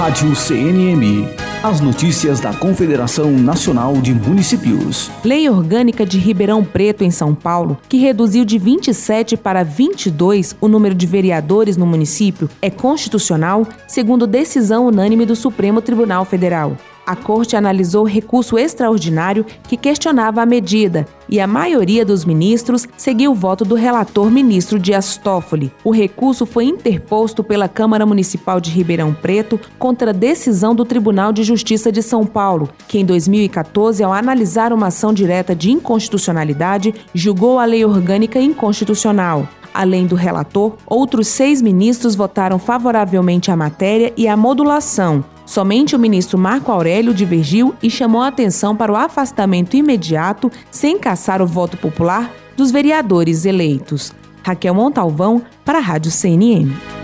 Rádio CNM. As notícias da Confederação Nacional de Municípios. Lei Orgânica de Ribeirão Preto, em São Paulo, que reduziu de 27 para 22 o número de vereadores no município, é constitucional, segundo decisão unânime do Supremo Tribunal Federal. A Corte analisou recurso extraordinário que questionava a medida e a maioria dos ministros seguiu o voto do relator ministro Dias Toffoli. O recurso foi interposto pela Câmara Municipal de Ribeirão Preto contra a decisão do Tribunal de Justiça de São Paulo, que em 2014, ao analisar uma ação direta de inconstitucionalidade, julgou a lei orgânica inconstitucional. Além do relator, outros 6 ministros votaram favoravelmente à matéria e à modulação. Somente o ministro Marco Aurélio divergiu e chamou a atenção para o afastamento imediato, sem cassar o voto popular, dos vereadores eleitos. Raquel Montalvão, para a Rádio CNM.